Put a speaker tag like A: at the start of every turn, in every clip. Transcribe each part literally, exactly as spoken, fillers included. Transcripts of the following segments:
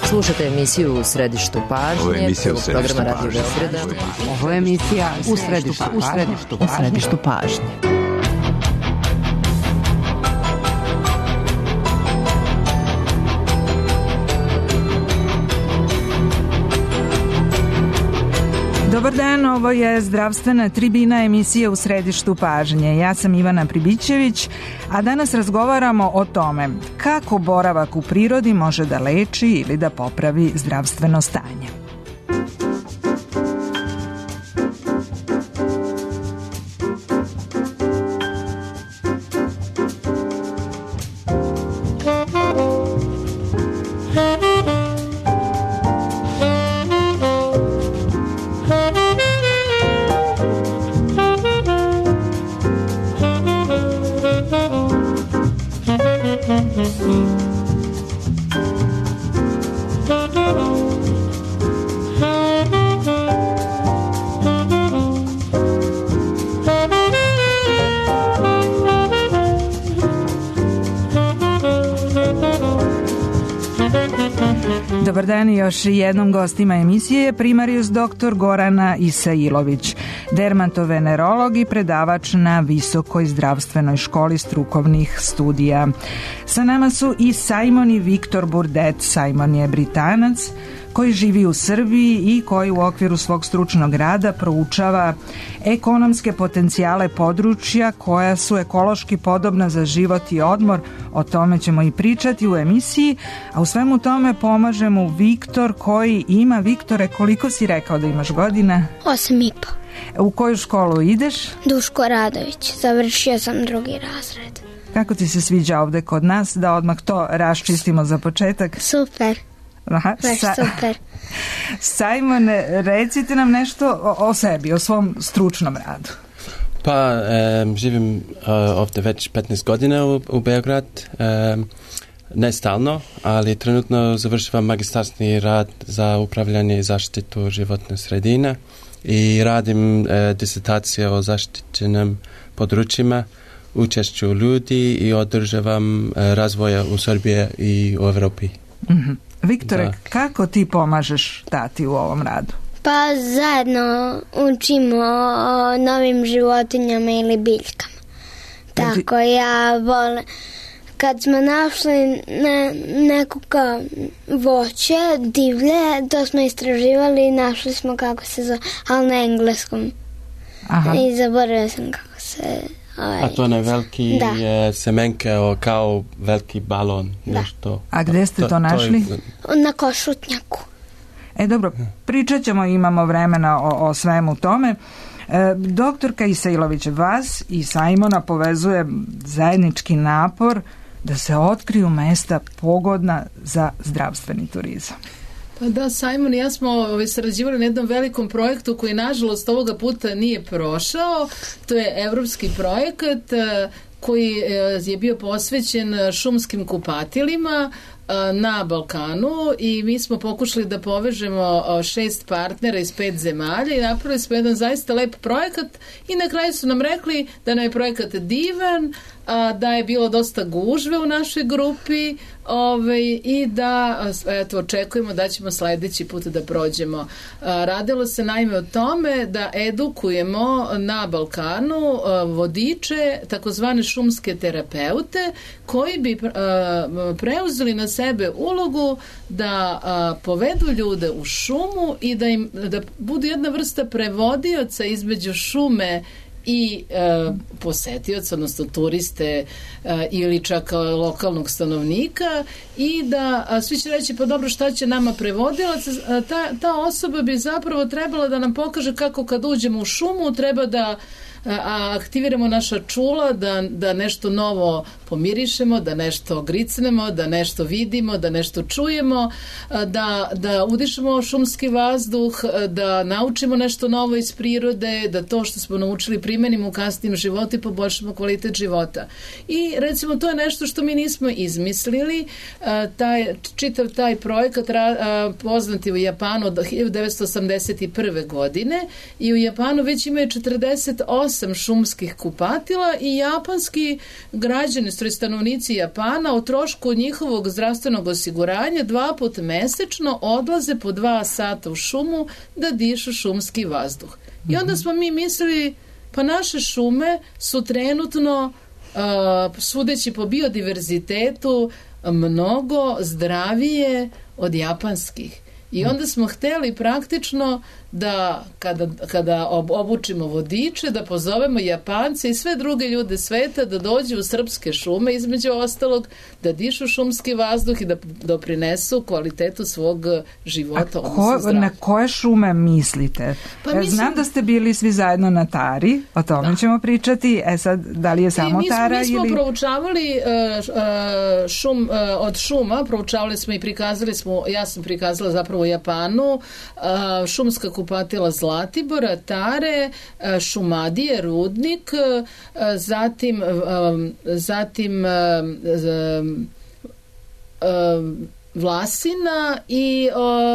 A: Slušate emisiju U središtu pažnje.
B: Ovo je emisija U središtu
A: programa Radio
B: pažnje.
A: Beograda.
C: Ovo je emisija U središtu pažnje. U središtu pažnje.
D: Dobar dan, ovo je zdravstvena tribina, emisija U središtu pažnje. Ja sam Ivana Pribićević, a danas razgovaramo o tome kako boravak u prirodi može da leči ili da popravi zdravstveno stanje. Dobar dan, još jednom gostima emisije je primarijus doktor Gorana Isailović, dermatovenerolog i predavač na Visokoj zdravstvenoj školi strukovnih studija. Sa nama su i Simon i Viktor Burdet. Simon je Britanac koji živi u Srbiji i koji u okviru svog stručnog rada proučava ekonomske potencijale područja koja su ekološki podobna za život i odmor. O tome ćemo i pričati u emisiji, a u svemu tome pomaže mu Viktor koji ima, Viktore, koliko si rekao da imaš godina?
E: Osam i po.
D: U koju školu ideš?
E: Duško Radović, završio sam drugi razred.
D: Kako ti se sviđa ovde kod nas, da odmah to raščistimo za početak?
E: Super.
D: Aha,
E: baš
D: sa...
E: super.
D: Simon, recite nam nešto o, o sebi, o svom stručnom radu.
F: Pa, e, živim e, ovdje već petnaest godina u, u Beograd, e, ne stalno, ali trenutno završavam magistarski rad za upravljanje i zaštitu životne sredine i radim e, disertacije o zaštićenim područjima, učešću ljudi i održavam e, razvoja u Srbiji i u Evropi.
D: Mm-hmm. Viktore,
F: da.
D: Kako ti pomažeš tati u ovom radu?
E: Pa zajedno učimo o novim životinjama ili biljkama. Tako ja volim. Kad smo našli ne, neko kao voće, divlje, to smo istraživali i našli smo kako se zove, ali na engleskom.
D: Aha.
E: I zaboravila sam kako se... Ovaj,
F: A to ne veliki
E: da.
F: je semenke o, kao veliki balon.
E: Da.
F: Nešto.
D: A gde ste to, to našli?
F: To je...
E: Na Košutnjaku.
D: E dobro, pričat ćemo, imamo vremena o, o svemu tome. E, doktorka Isailović, vas i Simona povezuje zajednički napor da se otkriju mesta pogodna za zdravstveni turizam.
G: Pa da, Simon i ja smo ovaj, sarađivali na jednom velikom projektu koji nažalost ovoga puta nije prošao. To je evropski projekat koji je bio posvećen šumskim kupatilima na Balkanu i mi smo pokušali da povežemo šest partnera iz pet zemalja i napravili smo jedan zaista lep projekat i na kraju su nam rekli da nam je projekat divan, da je bilo dosta gužve u našoj grupi ovaj, i da eto, očekujemo da ćemo sledeći put da prođemo. Radilo se naime o tome da edukujemo na Balkanu vodiče, takozvane šumske terapeute, koji bi preuzeli na sebe ulogu da povedu ljude u šumu i da im da budu jedna vrsta prevodioca između šume i e, posetioca, odnosno turiste e, ili čak lokalnog stanovnika i da a, svi će reći pa dobro šta će nama prevodilac, ta, ta osoba bi zapravo trebala da nam pokaže kako kad uđemo u šumu treba da a aktiviramo naša čula, da, da nešto novo pomirišemo, da nešto gricnemo, da nešto vidimo, da nešto čujemo, da, da udišemo šumski vazduh, da naučimo nešto novo iz prirode, da to što smo naučili primenimo u kasnijem životu i poboljšamo kvalitet života. I recimo to je nešto što mi nismo izmislili, taj, čitav taj projekat poznat je u Japanu od hiljadu devetsto osamdeset prve godine i u Japanu već imaju četrdeset osam šumskih kupatila i japanski građani majstori stanovnici Japana o trošku njihovog zdravstvenog osiguranja dva put mesečno odlaze po dva sata u šumu da dišu šumski vazduh. I onda smo mi mislili, pa naše šume su trenutno, uh, sudeći po biodiverzitetu, mnogo zdravije od japanskih. I onda smo hteli praktično da kada, kada obučimo vodiče, da pozovemo Japance i sve druge ljude sveta da dođu u srpske šume, između ostalog, da dišu šumski vazduh i da doprinesu kvalitetu svog života.
D: A ko, na koje šume mislite? Pa mislim, znam da ste bili svi zajedno na Tari, o tome da. ćemo pričati. E sad, da li je samo
G: mi,
D: Tara?
G: Mi smo
D: ili...
G: proučavali uh, šum, uh, od šuma, proučavali smo i prikazali smo, ja sam prikazala zapravo u Japanu, uh, šumska kupatila Zlatibora, Tare, Šumadije, Rudnik, zatim zatim Vlasina i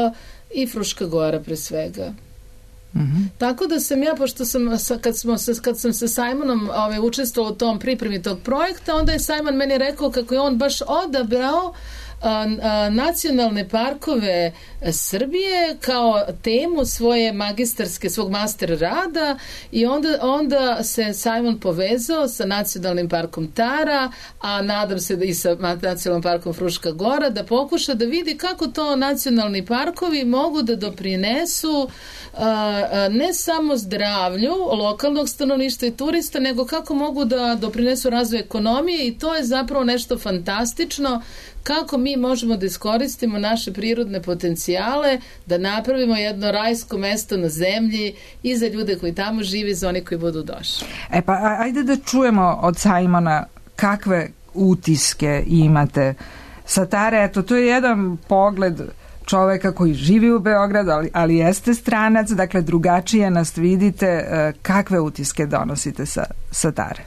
G: i Fruška Gora pre svega. Mm-hmm. Tako da sam ja, pošto sam kad, smo, kad sam sa Simonom ovaj, učestvovao u tom pripremi tog projekta, onda je Simon meni rekao kako je on baš odabrao A, a, nacionalne parkove Srbije kao temu svoje magistarske, svog master rada i onda, onda se Simon povezao sa nacionalnim parkom Tara, a nadam se da i sa nacionalnim parkom Fruška Gora, da pokuša da vidi kako to nacionalni parkovi mogu da doprinesu a, a, ne samo zdravlju lokalnog stanovništva i turista, nego kako mogu da doprinesu razvoju ekonomije i to je zapravo nešto fantastično kako mi možemo da iskoristimo naše prirodne potencijale, da napravimo jedno rajsko mesto na zemlji i za ljude koji tamo žive i za one koji budu došli.
D: E pa ajde da čujemo od Simona kakve utiske imate sa Tare. Eto, to je jedan pogled čoveka koji živi u Beogradu, ali, ali jeste stranac, dakle drugačije nas vidite. Kakve utiske donosite sa, sa Tare?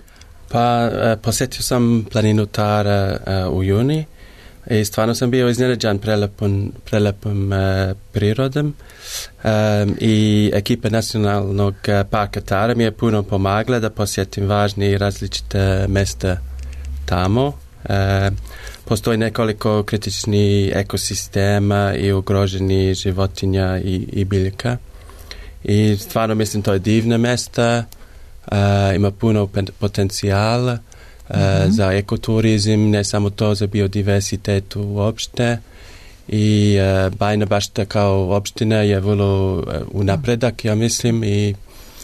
F: Pa e, posjetio sam planinu Tara e, u juni i stvarno sam bio iznenađen prelepom, prelepom e, prirodom e, i ekipa nacionalnog parka Tara mi je puno pomagla da posjetim važne i različite mesta tamo. E, postoji nekoliko kritičnih ekosistema i ugroženi životinja i, i biljaka i stvarno mislim to je divna mesta. Uh, ima puno potencijala uh, mm-hmm. za ekoturizam, ne samo to, za biodiversitetu uopšte i uh, Bajina Bašta kao opština je vrlo uh, u napredak, ja mislim i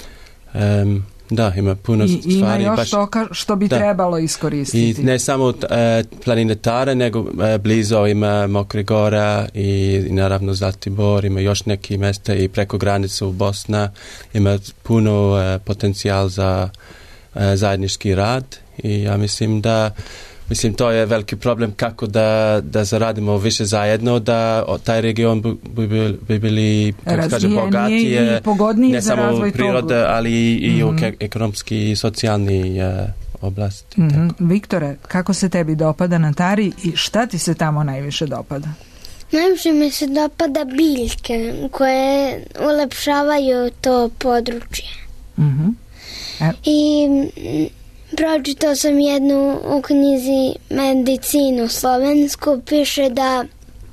F: um, da, ima puno
D: I,
F: stvari.
D: Ima još
F: baš,
D: to što bi da. trebalo iskoristiti.
F: I ne samo uh, planine Tare, nego uh, blizu ima Mokre Gora i, i naravno Zlatibor, ima još neki mesta i preko granice u Bosna ima puno uh, potencijal za uh, zajednički rad i ja mislim da Mislim, to je veliki problem kako da, da zaradimo više zajedno, da taj region bi, bi, bi bili, kako kažem, bogatije, ne samo prirode, ali i mm-hmm. u ekonomski i socijalni uh, oblasti.
D: Mm-hmm. Viktore, kako se tebi dopada na Tari i šta ti se tamo najviše dopada?
E: Najviše mi se dopada biljke koje ulepšavaju to područje.
D: Mm-hmm. E-
E: I pročitao sam jednu u knjizi Medicinu slovensku, piše da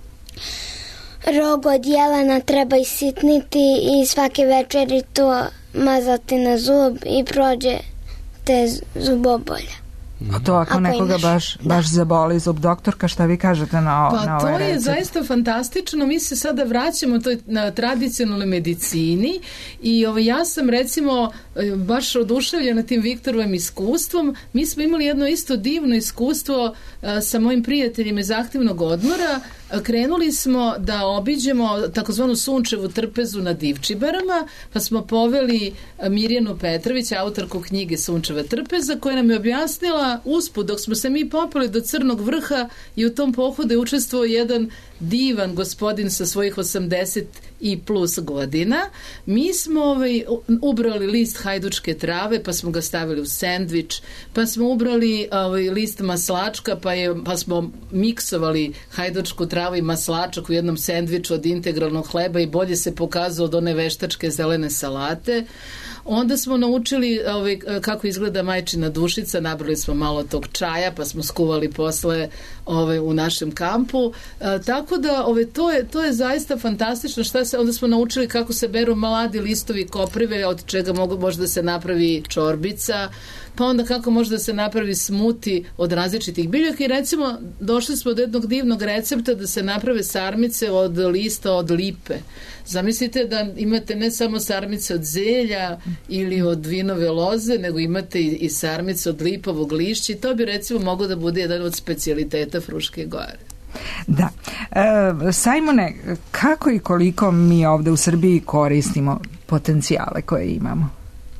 E: rog od jelena treba isitniti i svake večeri to mazati na zub i prođe te zubobolja.
D: A to ako, ako nekoga imaš, baš, baš da. zaboli zub, doktorka, šta vi kažete na,
G: pa
D: na ovaj
G: to je
D: recept?
G: Zaista fantastično. Mi se sada vraćamo toj na tradicionalnoj medicini i ovo, ja sam recimo baš oduševljena tim Viktorovim iskustvom. Mi smo imali jedno isto divno iskustvo a, sa mojim prijateljima iz aktivnog odmora. Krenuli smo da obiđemo takozvanu Sunčevu trpezu na Divčibarama, pa smo poveli Mirjanu Petrović, autorku knjige Sunčeva trpeza, koja nam je objasnila usput, dok smo se mi popeli do Crnog vrha i u tom pohodu je učestvovao jedan divan gospodin sa svojih osamdeset i plus godina. Mi smo ovaj, ubrali list hajdučke trave, pa smo ga stavili u sendvič, pa smo ubrali ovaj, list maslačka, pa, je, pa smo miksovali hajdučku travu i maslačak u jednom sendviču od integralnog hleba i bolje se pokazao od one veštačke zelene salate. Onda smo naučili ovaj, kako izgleda majčina dušica, nabrali smo malo tog čaja, pa smo skuvali posle ovaj, u našem kampu. A, tako da ovaj, to, je, to je zaista fantastično. Šta se, onda smo naučili kako se beru mladi listovi koprive, od čega mogu, može da se napravi čorbica, pa onda kako može da se napravi smuti od različitih biljaka i recimo došli smo do jednog divnog recepta da se naprave sarmice od lista od lipe. Zamislite da imate ne samo sarmice od zelja ili od vinove loze, nego imate i, i sarmice od lipovog lišća i to bi recimo moglo da bude jedan od specijaliteta Fruške Gore.
D: Da. E, Sajmone, kako i koliko mi ovde u Srbiji koristimo potencijale koje imamo?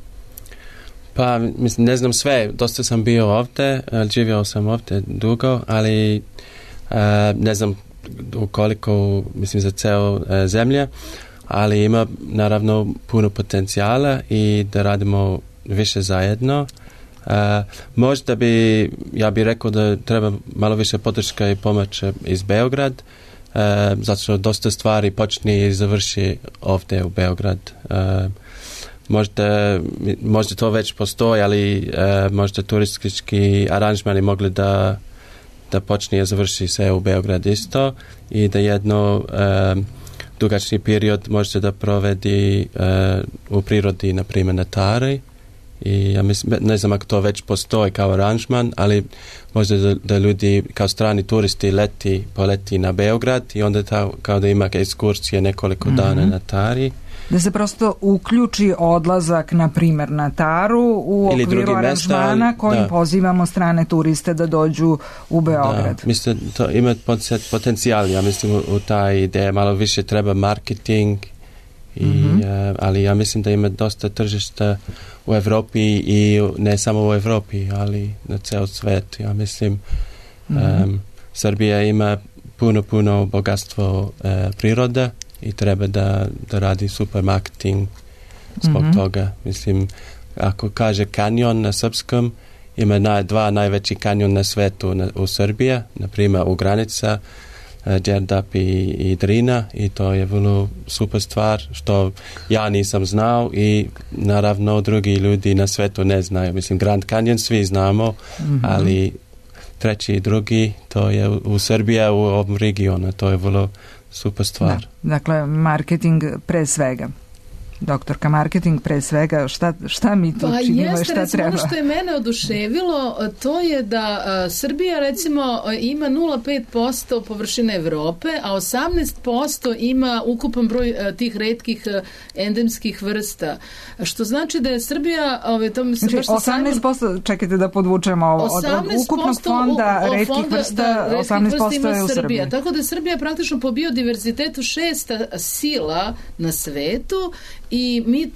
F: Pa, mislim, ne znam sve, dosta sam bio ovde, živio sam ovde dugo, ali uh, ne znam koliko, mislim, za ceo uh, zemlje, ali ima naravno puno potencijala i da radimo više zajedno. Uh, možda bi, ja bih rekao da treba malo više podrška i pomoć iz Beograd, uh, zato što dosta stvari počne i završi ovde u Beograd. Uh, Možda, možda to već postoji, ali e, možda turistički aranžmani mogli da, da počne i završi se u Beograd isto i da jedno e, dugačni period možete da provedi e, u prirodi, na primjer na Tari. I ja mislim, ne znam ako to već postoji kao aranžman, ali možda da, da ljudi kao strani turisti leti, poleti na Beograd i onda ta, kao da ima ekskursije nekoliko mm-hmm. dana na Tari.
D: Da se prosto uključi odlazak, na primjer, na Taru u
F: ili
D: okviru aranžmana
F: mesta,
D: kojim
F: da.
D: pozivamo strane turiste da dođu u Beograd.
F: Da, mislim, to ima potencijal, ja mislim, u, u taj ideja malo više treba marketing, i, mm-hmm. uh, ali ja mislim da ima dosta tržišta u Evropi i ne samo u Evropi, ali na ceo svet. Ja mislim, mm-hmm. um, Srbija ima puno, puno bogatstvo uh, prirode i treba da, da radi super marketing zbog mm-hmm. toga. Mislim, ako kaže kanjon na srpskom, ima naj, dva najveći kanjon na svetu na, u Srbiji, na primjer u Granica, uh, Đerdap i, i Drina, i to je vrlo super stvar što ja nisam znao i naravno drugi ljudi na svetu ne znaju. Mislim, Grand Canyon svi znamo, mm-hmm. ali treći i drugi, to je u, u Srbiji, u ovom regionu, to je vrlo super stvar.
D: Da, dakle, marketing pre svega. Doktorka, marketing pre svega, šta, šta mi tu
G: pa
D: činimo
G: jeste,
D: i šta
G: recimo,
D: treba?
G: Ono što je mene oduševilo, to je da a, Srbija recimo ima nula zarez pet posto površine Evrope, a osamnaest posto ima ukupan broj a, tih retkih a, endemskih vrsta. Što znači da je Srbija... Ove, to
D: znači, baš osamnaest posto, Simon, čekajte da podvučemo, od, od ukupnog fonda u, retkih fonda, vrsta, da, osamnaest posto je u Srbiji.
G: Srbija. Tako da je Srbija praktično po biodiverzitetu šesta sila na svetu. I mi,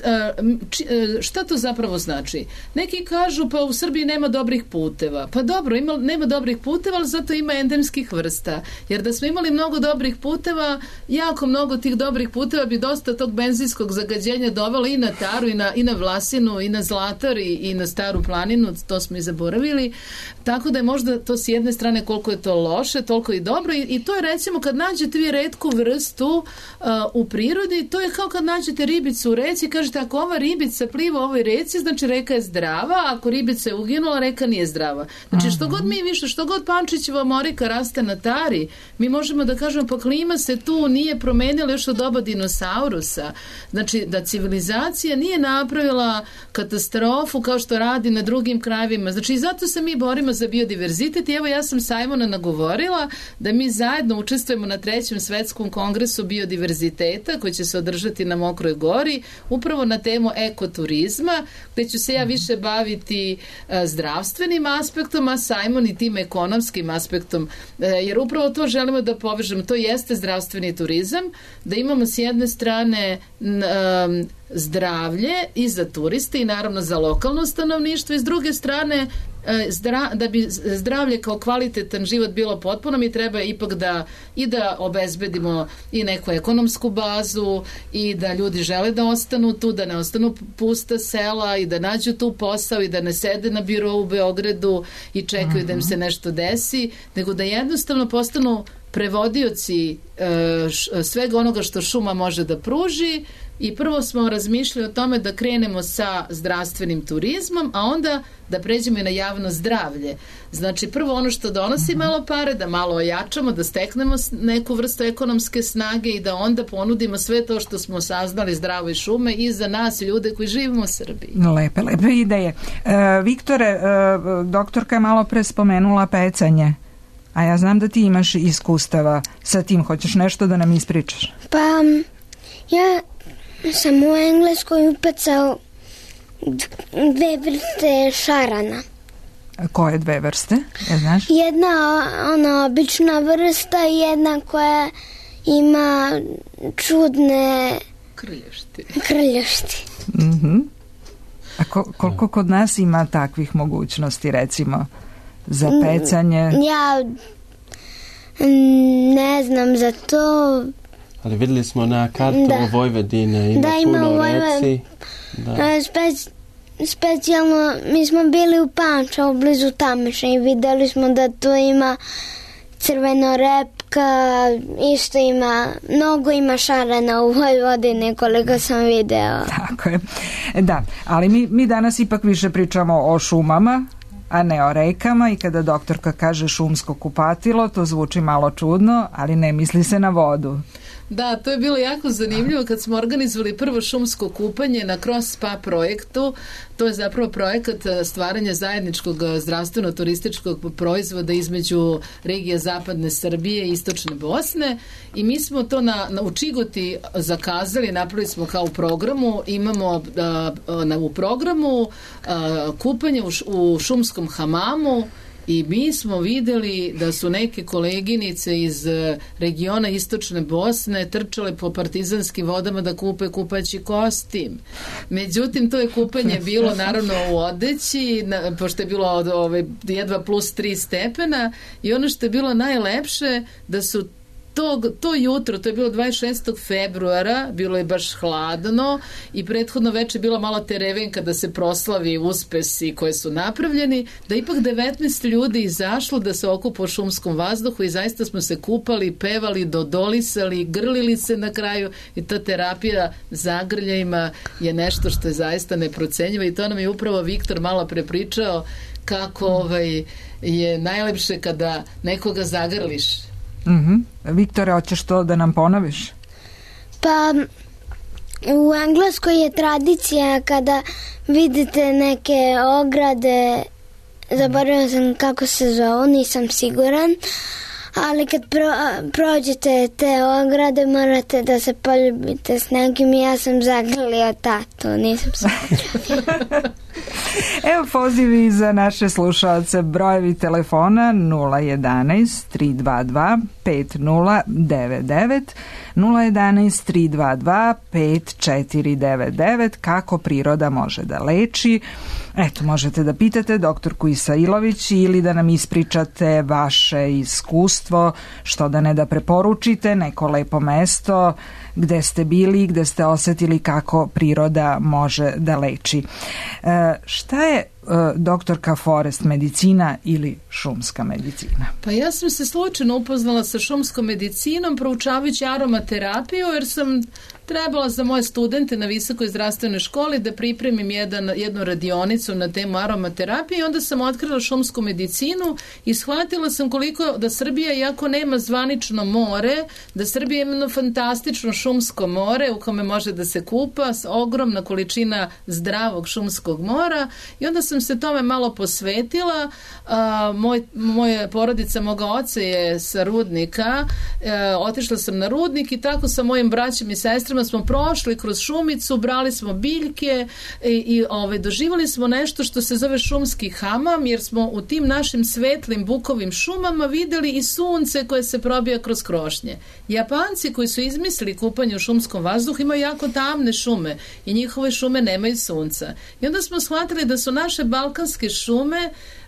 G: šta to zapravo znači? Neki kažu pa u Srbiji nema dobrih puteva. Pa dobro, ima, nema dobrih puteva, ali zato ima endemskih vrsta. Jer da smo imali mnogo dobrih puteva, jako mnogo tih dobrih puteva bi dosta tog benzinskog zagađenja dovelo i na Taru, i na, i na Vlasinu, i na Zlatar, i, i na Staru planinu, to smo i zaboravili. Tako da je možda to s jedne strane koliko je to loše, toliko i dobro. I, i to je recimo kad nađete vi retku vrstu uh, u prirodi, to je kao kad nađete ribicu u reci, kažete ako ova ribica pliva u ovoj reci, znači reka je zdrava, a ako ribica je uginula, reka nije zdrava. Znači što god mi više, što god Pančićeva morika raste na Tari, mi možemo da kažemo pa klima se tu nije promenila još od doba dinosaurusa. Znači da civilizacija nije napravila katastrofu kao što radi na drugim krajevima. Znači i zato se mi borimo za biodiverzitet i evo ja sam Sajmona nagovorila da mi zajedno učestvujemo na trećem svetskom kongresu biodiverziteta koji će se održati na Mokroj Gori upravo na temu ekoturizma, gde ću se ja više baviti uh, zdravstvenim aspektom, a Sajmon i tim ekonomskim aspektom, uh, jer upravo to želimo da povežemo. To jeste zdravstveni turizam, da imamo s jedne strane um, zdravlje i za turiste i naravno za lokalno stanovništvo i s druge strane Zdra, da bi zdravlje kao kvalitetan život bilo potpuno, mi treba ipak da i da obezbedimo i neku ekonomsku bazu i da ljudi žele da ostanu tu, da ne ostanu pusta sela i da nađu tu posao i da ne sede na birou u Beogradu i čekaju uh-huh. da im se nešto desi, nego da jednostavno postanu prevodioci uh, š, svega onoga što šuma može da pruži i prvo smo razmišljali o tome da krenemo sa zdravstvenim turizmom, a onda da pređemo i na javno zdravlje. Znači, prvo ono što donosi malo pare, da malo ojačamo, da steknemo neku vrstu ekonomske snage i da onda ponudimo sve to što smo saznali zdravoj šume i za nas, ljude koji živimo u Srbiji.
D: Lepe, lepe ideje. E, Viktore, e, doktorka je malo pre spomenula pecanje, a ja znam da ti imaš iskustava sa tim. Hoćeš nešto da nam ispričaš?
E: Pa, ja sam u Engleskoj upecao dve vrste šarana.
D: Koje dve vrste? Ja znaš?
E: Jedna ona obična vrsta i jedna koja ima čudne
G: krljošti.
E: krljošti.
D: Mm-hmm. A ko, koliko kod nas ima takvih mogućnosti, recimo, za pecanje? Ja
E: ne znam za to.
F: Ali vidjeli smo na kartu
E: da.
F: Vojvodine, ima
E: da, ima
F: puno
E: Vojvod...
F: reci. Da.
E: Spec... Specijalno, mi smo bili u Pančevu, blizu Tameša i videli smo da tu ima crvenorepka, isto ima, mnogo ima šarana u Vojvodini koliko sam video.
D: Tako je. Da, ali mi, mi danas ipak više pričamo o šumama, a ne o rekama, i kada doktorka kaže šumsko kupatilo, to zvuči malo čudno, ali ne misli se na vodu.
G: Da, to je bilo jako zanimljivo kad smo organizovali prvo šumsko kupanje na Cross Spa projektu. To je zapravo projekat stvaranja zajedničkog zdravstveno-turističkog proizvoda između regije Zapadne Srbije i Istočne Bosne, i mi smo to na, na, u Čigoti zakazali, napravili smo kao u programu, imamo a, a, u programu a, kupanje u, u šumskom hamamu. I mi smo videli da su neke koleginice iz regiona Istočne Bosne trčale po partizanskim vodama da kupe kupaći kostim. Međutim, to je kupanje bilo naravno u odeći, na, pošto je bilo od ove, jedva plus tri stepena, i ono što je bilo najlepše da su To, to jutro, to je bilo dvadeset šestog februara, bilo je baš hladno i prethodno veče bila malo terevenka da se proslavi uspesi koje su napravljeni, da ipak devetnaest ljudi izašlo da se okupa u šumskom vazduhu i zaista smo se kupali, pevali, dodolisali, grlili se na kraju, i ta terapija zagrljajima je nešto što je zaista neprocenjivo, i to nam je upravo Viktor malo prepričao kako ovaj, je najlepše kada nekoga zagrliš.
D: Mm-hmm. Viktore, hoćeš to da nam ponoviš?
E: Pa u Engleskoj je tradicija kada vidite neke ograde, zaboravila sam kako se zove, nisam siguran, ali kad pro, prođete te ograde morate da se poljubite s nekim, i ja sam zagrlio tatu, nisam se poljubila.
D: Evo pozivi za naše slušalce, brojevi telefona nula jedanaest tri dva dva pet nula devet devet, nula jedanaest tri dva dva pet četiri devet devet. Kako priroda može da leči? Eto, možete da pitate doktorku Isailović ili da nam ispričate vaše iskustvo, što da ne da preporučite, neko lepo mesto gde ste bili, gde ste osetili kako priroda može da leči. E, šta je e, doktorka Forest, medicina ili šumska medicina?
G: Pa ja sam se slučajno upoznala sa šumskom medicinom proučavajući aromaterapiju, jer sam trebala za moje studente na visokoj zdravstvenoj školi da pripremim jedan, jednu radionicu na temu aromaterapije, i onda sam otkrila šumsku medicinu i shvatila sam koliko da Srbija, iako nema zvanično more, da Srbija ima fantastično šumsko more u kome može da se kupa, ogromna količina zdravog šumskog mora, i onda sam se tome malo posvetila. A, moj, moja porodica moga oca je sa Rudnika, e, otišla sam na Rudnik i tako sa mojim braćom i sestrama smo prošli kroz šumicu, brali smo biljke i, i ove, doživali smo nešto što se zove šumski hamam, jer smo u tim našim svetlim bukovim šumama videli i sunce koje se probija kroz krošnje. Japanci koji su izmislili kupanje u šumskom vazduhu imaju jako tamne šume i njihove šume nemaju sunca. I onda smo shvatili da su naše balkanske šume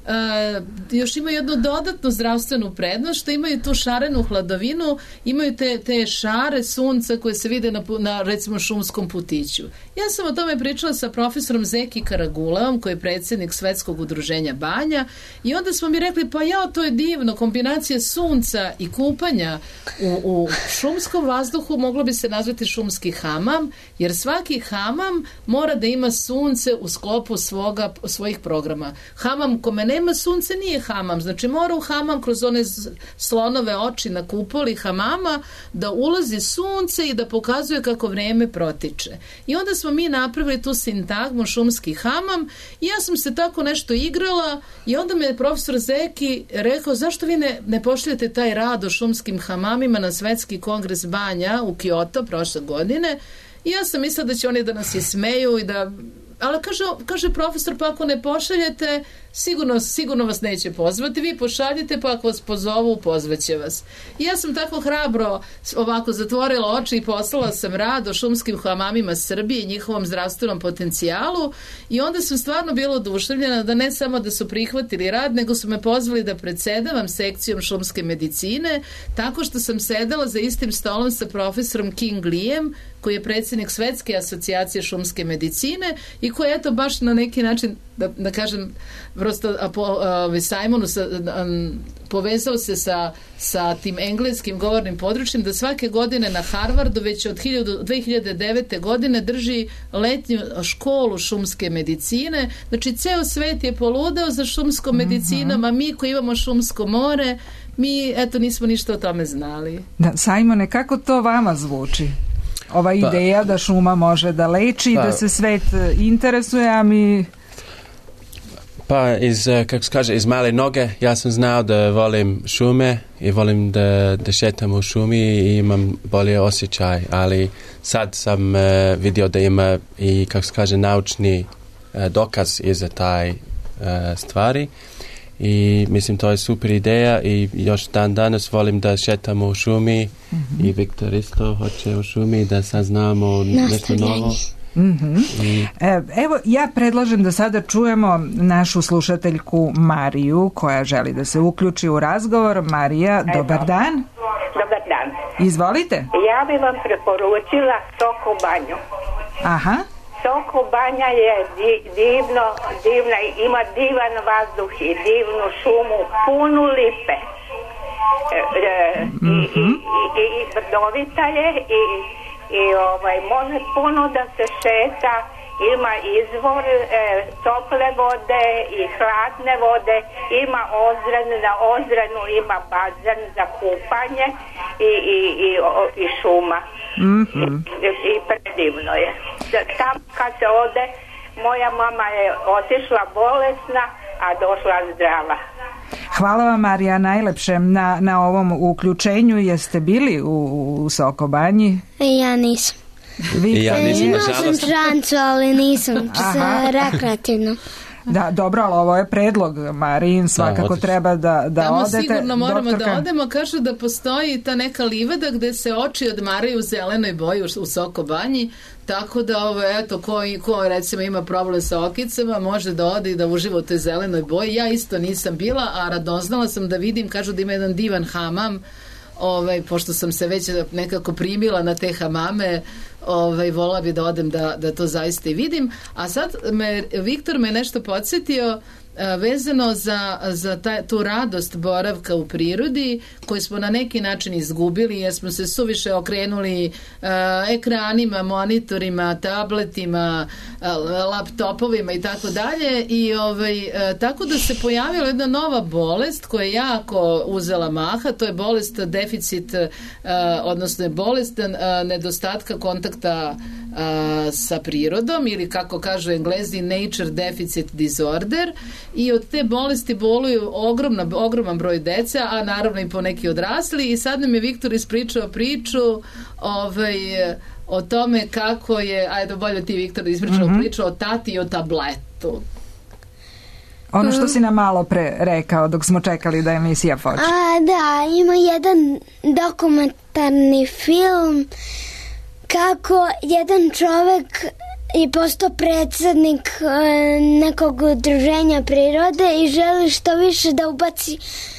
G: još imaju jednu dodatnu zdravstvenu prednost, što imaju tu šarenu hladovinu, imaju te, te šare sunca koje se vide na, na recimo šumskom putiću. Ja sam o tome pričala sa profesorom Zeki Karagulevom, koji je predsjednik Svetskog udruženja banja, i onda smo mi rekli, pa ja, to je divno, kombinacija sunca i kupanja u, u šumskom vazduhu moglo bi se nazvati šumski hamam, jer svaki hamam mora da ima sunce u sklopu svoga, svojih programa. Hamam kome nema sunce nije hamam, znači mora u hamam kroz one slonove oči na kupoli hamama da ulazi sunce i da pokazuje kako vreme protiče. I onda smo mi napravili tu sintagmu šumski hamam i ja sam se tako nešto igrala i onda me profesor Zeki rekao, zašto vi ne, ne pošljete taj rad o šumskim hamamima na Svetski kongres banja u Kyoto prošle godine. I ja sam mislila da će oni da nas ismeju i da... Ali kaže, kaže profesor, pa ako ne pošaljete, sigurno, sigurno vas neće pozvati. Vi pošaljite, pa ako vas pozovu, pozvaće vas. I ja sam tako hrabro ovako zatvorila oči i poslala sam rad o šumskim hamamima Srbije i njihovom zdravstvenom potencijalu i onda sam stvarno bila oduševljena da ne samo da su prihvatili rad, nego su me pozvali da predsedavam sekcijom šumske medicine, tako što sam sedela za istim stolom sa profesorom King Lijem, koji je predsjednik Svetske asocijacije šumske medicine i koji je eto baš na neki način, da, da kažem, prosto Simonu sa, um, povezao se sa, sa tim engleskim govornim područjem, da svake godine na Harvardu već od dve hiljade devete. godine drži letnju školu šumske medicine. Znači, ceo svet je poludeo za šumskom medicinom, mm-hmm. a mi koji imamo šumsko more, mi eto nismo ništa o tome znali.
D: Da, Simone, kako to vama zvuči? Ova pa, ideja da šuma može da leči, pa, da se svet interesuje, a mi...
F: Pa, iz, kako se kaže, iz male noge ja sam znao da volim šume i volim da, da šetam u šumi i imam bolje osjećaj, ali sad sam uh, vidio da ima i, kako se kaže, naučni uh, dokaz iza taj uh, stvari. I mislim to je super ideja i još dan danas volim da šetam u šumi, mm-hmm. i Viktor isto hoće u šumi da saznamo nešto novo.
D: Mm-hmm. I... Evo, ja predlažem da sada čujemo našu slušateljku Mariju koja želi da se uključi u razgovor. Marija, Evo. dobar dan.
B: Dobar dan.
D: Izvolite.
B: Ja bih vam preporučila Soko banju.
D: Aha.
B: Soko banja je divno, divna, ima divan vazduh i divnu šumu, punu lipe. E, e, mm-hmm. i, i, i brdovita je i, i ovaj, može puno da se šeta, ima izvor e, tople vode i hladne vode, ima ozren, na ozrenu ima bazen za kupanje i, i, i, i šuma. Mm-hmm. I, i predivno je. Tam kad se ode, moja mama je otišla bolesna, a došla zdrava.
D: Hvala vam, Marija, najlepše na, na ovom uključenju. Jeste bili u, u Soko banji?
E: Ja nisam.
F: Vi, ja nisam,
E: imala sam šancu, ali nisam se rekreativno.
D: Da, dobro, ali ovo je predlog, Marin, svakako da, treba da, da
G: Tamo
D: odete.
G: Sigurno moramo
D: doktorka...
G: da odemo, kažu da postoji ta neka livada gde se oči odmaraju u zelenoj boji u, u Soko banji, tako da ovo, eto, ko, ko recimo ima problem sa okicama, može da ode i da uživa u toj zelenoj boji. Ja isto nisam bila, a radoznala sam da vidim, kažu da ima jedan divan hamam, ovaj, pošto sam se već nekako primila na te hamame, ovaj, volila bi da odem da, da to zaista i vidim. A sad me, Viktor me nešto podsjetio vezano za, za taj, tu radost boravka u prirodi koju smo na neki način izgubili jer smo se suviše okrenuli uh, ekranima, monitorima, tabletima, uh, laptopovima i tako dalje i ovaj, uh, tako da se pojavila jedna nova bolest koja je jako uzela maha, to je bolest deficit, uh, odnosno je bolest uh, nedostatka kontakta uh, sa prirodom ili kako kažu Englezi nature deficit disorder. I od te bolesti boluju ogromna, ogroman broj dece, a naravno i po neki odrasli. I sad nam je Viktor ispričao priču ovaj, o tome kako je, ajde bolje ti Viktor ispričao mm-hmm. priču o tati i o tabletu.
D: Ono što si nam malo pre rekao dok smo čekali da emisija počne.
E: A da, ima jedan dokumentarni film kako jedan čovek je postao predsjednik nekog udruženja prirode i želi što više da ubaci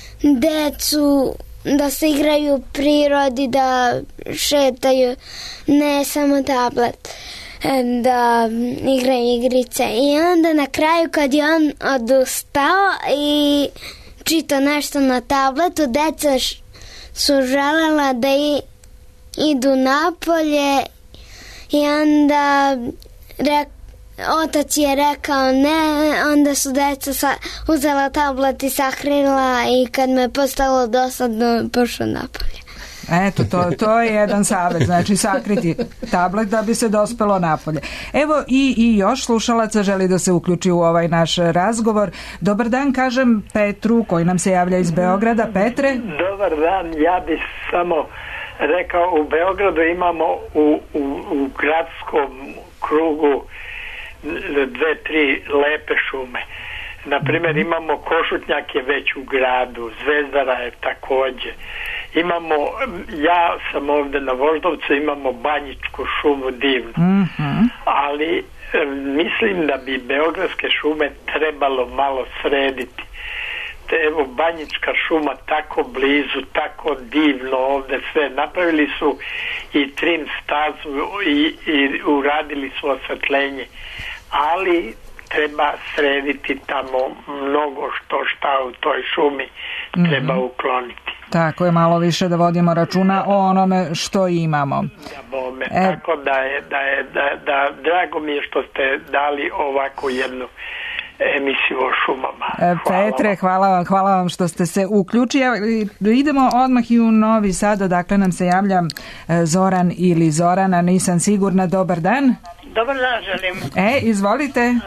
E: decu da se igraju u prirodi, da šetaju, ne samo tablet, da igraju igrice. I onda na kraju kad je on odustao i čitao nešto na tabletu, deca su želela da i, idu napolje i onda rek, otac je rekao ne, onda su deca sa, uzela tablet i sakrila i kad me postalo dosadno pošao napolje.
D: Eto, to, to je jedan savjet, znači sakriti tablet da bi se dospelo napolje. Evo i, i još slušalaca želi da se uključi u ovaj naš razgovor. Dobar dan, kažem Petru koji nam se javlja iz Beograda. Petre?
H: Dobar dan, ja bih samo rekao, u Beogradu imamo u, u, u gradskom krugu dve, tri lepe šume. Naprimjer, imamo Košutnjak je već u gradu, Zvezdara je također. Imamo, ja sam ovdje na Voždovcu, imamo Banjičku šumu divnu. Mm-hmm. Ali e, mislim da bi beogradske šume trebalo malo srediti. Te, evo, Banjička šuma tako blizu, tako divno ovdje sve. Napravili su i trim stazu i, i uradili su osvetljenje. Ali treba srediti tamo mnogo što šta u toj šumi treba mm-hmm. ukloniti.
D: Tako je, malo više da vodimo računa o onome što imamo.
H: Bome, e, tako da je, da je da, da, drago mi je što ste dali ovako jednu emisiju o šumama.
D: Hvala. Petre, hvala vam, hvala vam što ste se uključili. Idemo odmah i u Novi Sad, dakle nam se javlja Zoran ili Zorana, nisam sigurna. Dobar dan.
I: Dobar dan želim.
D: E, izvolite. E,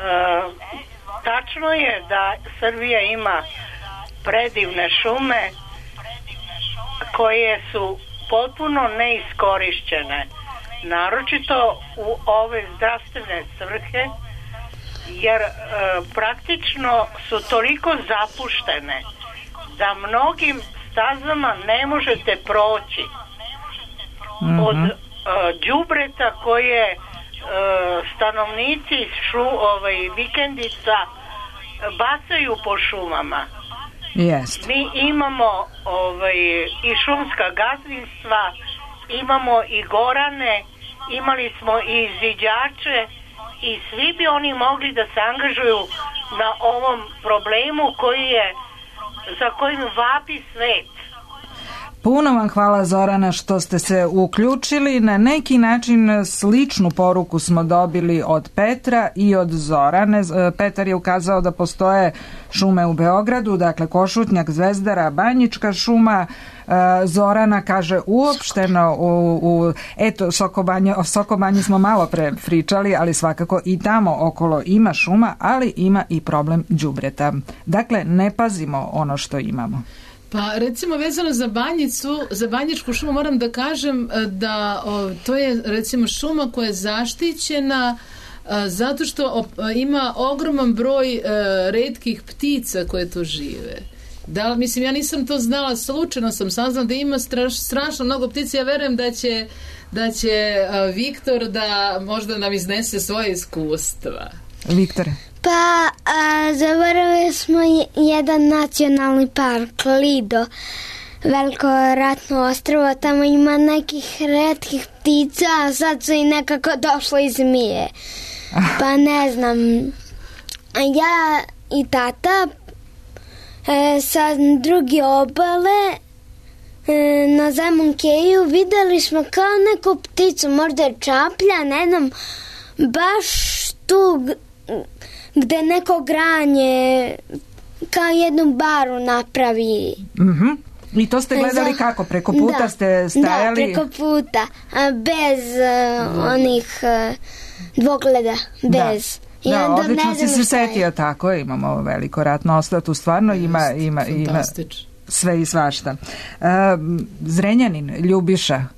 I: tačno je da Srbija ima predivne šume koje su potpuno neiskorišćene, naročito u ove zdravstvene svrhe, jer e, praktično su toliko zapuštene da mnogim stazama ne možete proći. Mm-hmm. Od e, đubreta koje e, stanovnici šu, ovaj, vikendica bacaju po šumama.
D: Jest.
I: Mi imamo ovaj, i šumska gazdinstva, imamo i gorane, imali smo i izviđače i svi bi oni mogli da se angažuju na ovom problemu koji je, za kojim vapi svet.
D: Puno vam hvala Zorana što ste se uključili. Na neki način sličnu poruku smo dobili od Petra i od Zorane. Petar je ukazao da postoje šume u Beogradu, dakle Košutnjak, Zvezdara, Banjička šuma. Zorana kaže uopšteno u, u eto Sokobanje, o Sokobanji smo malo pre pričali, ali svakako i tamo okolo ima šuma, ali ima i problem đubreta. Dakle, ne pazimo ono što imamo.
G: Pa recimo vezano za Banjicu, za Banjičku šumu moram da kažem da o, to je recimo šuma koja je zaštićena a, zato što o, ima ogroman broj a, retkih ptica koje tu žive. Da, mislim, ja nisam to znala, slučajno sam saznala da ima straš, strašno mnogo ptica. Ja verujem da će, da će a, Viktor da možda nam iznese svoje iskustva.
D: Viktore.
E: Pa, a, zaboravili smo jedan nacionalni park, Lido, veliko ratno ostrvo, tamo ima nekih retkih ptica, a sad su i nekako došle i zmije. Pa ne znam, ja i tata e, sa druge obale e, na Zemunkeju videli smo kao neku pticu, možda je čaplja, ne znam, baš tu gde neko granje kao jednu baru napravi.
D: Mm-hmm. I to ste gledali Za... kako? Preko puta da, ste stajali?
E: Da, preko puta. Bez uh, onih uh, dvogleda. Bez.
D: Da, da odlično si se setio, tako je, imamo veliko ratno ostrvo, tu stvarno ima, ima, ima sve i svašta. Uh, Zrenjanin, Ljubiša.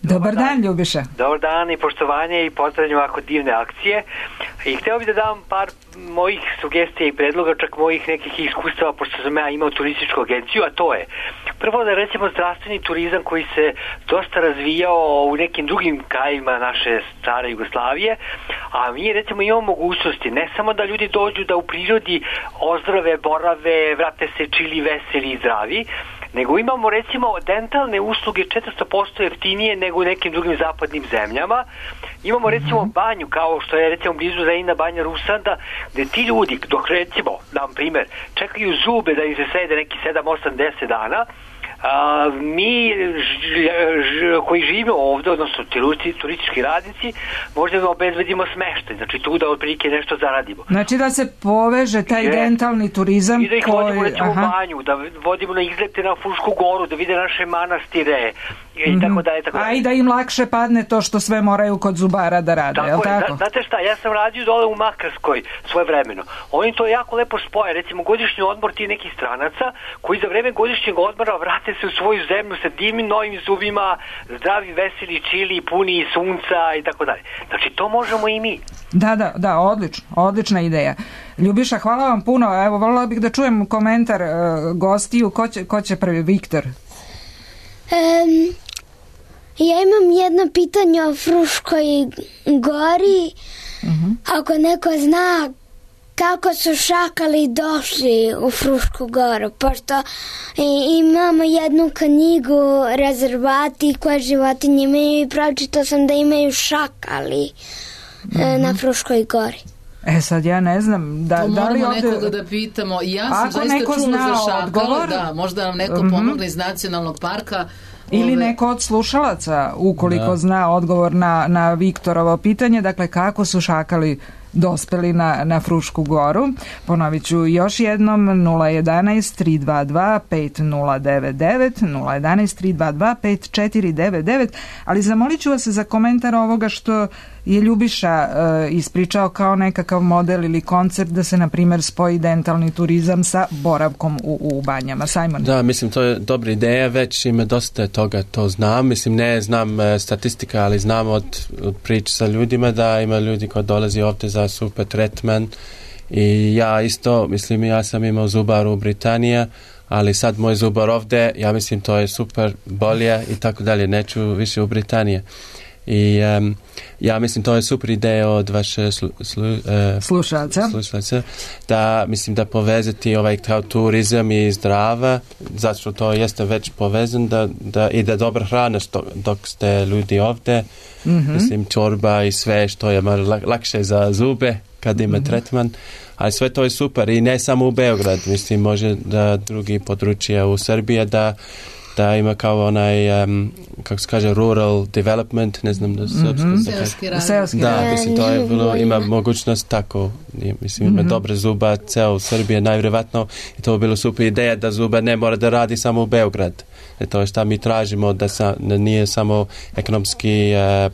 D: Dobar dan, Ljubiša.
J: Dobar dan i poštovanje i pozdravljam ovako divne akcije. I hteo bih da dam par mojih sugestija i predloga, čak mojih nekih iskustava, pošto sam ja imao turističku agenciju, a to je prvo da recimo zdravstveni turizam koji se dosta razvijao u nekim drugim krajevima naše stare Jugoslavije, a mi recimo imamo mogućnosti ne samo da ljudi dođu da u prirodi ozdrave, borave, vrate se čili, veseli i zdravi, nego imamo recimo dentalne usluge četiristo posto jeftinije nego u nekim drugim zapadnim zemljama. Imamo recimo banju kao što je recimo blizu Zrenjanina banja Rusanda, gde ti ljudi dok recimo, dam primer, čekaju zube da im se srede neki sedam, osam, deset dana, a, mi ž, ž, koji živimo ovde, odnosno turisti, turistički radnici, možda da obezbedimo smeštaj, znači tu da otprilike nešto zaradimo.
D: Znači da se poveže taj je, dentalni turizam
J: i da ih
D: koji...
J: vodimo recimo
D: Aha.
J: u banju, da vodimo na izlete na Frušku goru, da vide naše manastire i mm-hmm. tako dalje. Tako
D: A i da im lakše padne to što sve moraju kod zubara da rade,
J: tako
D: je li
J: je,
D: tako?
J: Znate šta, ja sam radio dole u Makarskoj svoje vremeno. Oni to jako lepo spoje, recimo godišnji odmor ti nekih stranaca koji za vreme godišnjeg odmora vrate se u svoju zemlju sa divnim novim zubima, zdravi, veseli, čili, puni sunca i tako dalje. Znači to možemo i mi.
D: Da, da, da, odlično, odlična ideja. Ljubiša, hvala vam puno. Evo, voljela bih da čujem komentar uh, gostiju. Ko će, ko će prvi? Viktor?
E: Um, ja imam jedno pitanje o Fruškoj gori. Uh-huh. Ako neko zna kako su šakali došli u Frušku goru, pošto imamo jednu knjigu rezervati koje životinje imaju i pročitao sam da imaju šakali uh-huh. na Fruškoj gori.
D: E sad ja ne znam da,
G: to
D: da li
G: moramo
D: ovde...
G: nekoga da pitamo. Ja sam
D: Ako
G: zaista čula za šakale,
D: odgovor,
G: da, možda nam neko mm-hmm. pomogne iz nacionalnog parka.
D: Ili ove... neko od slušalaca, ukoliko da. zna odgovor na, na Viktorovo pitanje, dakle kako su šakali dospeli na, na Frušku goru. Ponovit ću još jednom nula jedanaest tri dva dva pet nula devet devet, nula jedanaest tri dva dva pet četiri devet devet, ali zamolit ću vas za komentar ovoga što je Ljubiša e, ispričao kao nekakav model ili koncept da se, na primjer, spoji dentalni turizam sa boravkom u, u banjama. Simon?
F: Da, mislim, to je dobra ideja, već ima dosta toga, to znam. Mislim, ne znam e, statistika, ali znam od, od priče sa ljudima da ima ljudi koji dolazi ovdje za super tretman i ja isto, mislim, ja sam imao zubar u Britaniji, ali sad moj zubar ovdje, ja mislim, to je super bolje i tako dalje, neću više u Britaniji. I um, ja mislim to je super ideja od vaše slu, slu, uh,
D: slušalca.
F: slušalca da mislim da povezati ovaj kao turizam i zdrava, zato što to jeste već povezan da, da i da dobra hrana što, dok ste ljudi ovdje, mm-hmm. mislim čorba i sve što je malo lakše za zube kad ima mm-hmm. tretman, ali sve to je super i ne samo u Beograd, mislim može da drugi područja u Srbiji da da ima kao onaj, um, kako se kaže, rural development, ne znam da srpsko.
G: Mm-hmm. Selski razvoj.
F: Da, mislim, to je bilo, ima mogućnost tako, mislim, ima mm-hmm. dobre zuba, ceo Srbije, najvjerovatno, i to je bilo super ideja da zuba ne mora da radi samo u Beograd. E to je šta mi tražimo, da, sa, da nije samo ekonomski uh,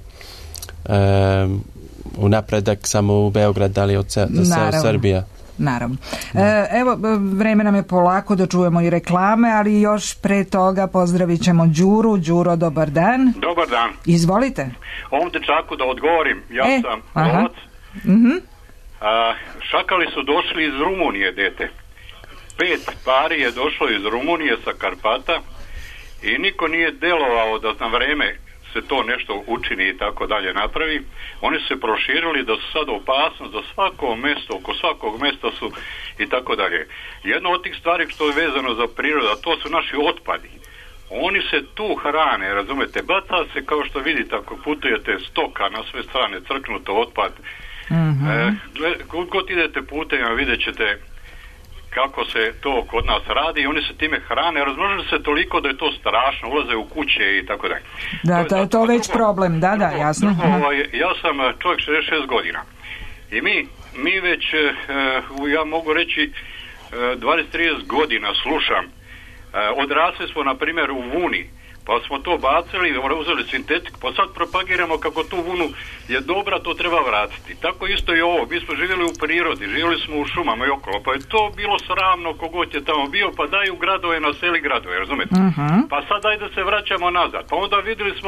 F: um, u napredak samo u Beograd, ali od ceo Srbija.
D: Naravno. E, evo, vreme nam je polako da čujemo i reklame, ali još pre toga pozdravit ćemo Đuru. Đuro, dobar dan.
K: Dobar dan.
D: Izvolite.
K: Ovom dečaku da odgovorim. Ja
D: e,
K: sam
D: lovac. Mm-hmm.
K: A, šakali su došli iz Rumunije, dete. Pet pari je došlo iz Rumunije sa Karpata i niko nije delovao da na vreme se to nešto učini i tako dalje napravi. Oni su se proširili da su sad opasnost za svako mesto, oko svakog mesta su i tako dalje. Jedno od tih stvari što je vezano za prirodu, to su naši otpadi. Oni se tu hrane, razumete, baca se kao što vidite ako putujete stoka na sve strane, crknuto otpad. Mm-hmm. E, god idete putem, vidjet ćete kako se to kod nas radi i oni se time hrane, razmnožili se toliko da je to strašno, ulaze u kuće i tako dalje.
D: Da, to je to već drugo, problem, da, da, drugo, jasno.
K: Drugo, ovaj, ja sam čovjek šezdeset šest godina i mi, mi već, uh, ja mogu reći, uh, dvadeset do trideset godina slušam, uh, odrasli smo, na primjer, u vuni, pa smo to bacili, uzeli sintetiku, pa sad propagiramo kako tu vunu je dobra, to treba vratiti. Tako isto i ovo, mi smo živjeli u prirodi, živjeli smo u šumama i okolo, pa je to bilo sramno kogod je tamo bio, pa daju gradove, naseli gradove, razumete? Uh-huh. Pa sad daj da se vraćamo nazad, pa onda vidjeli smo,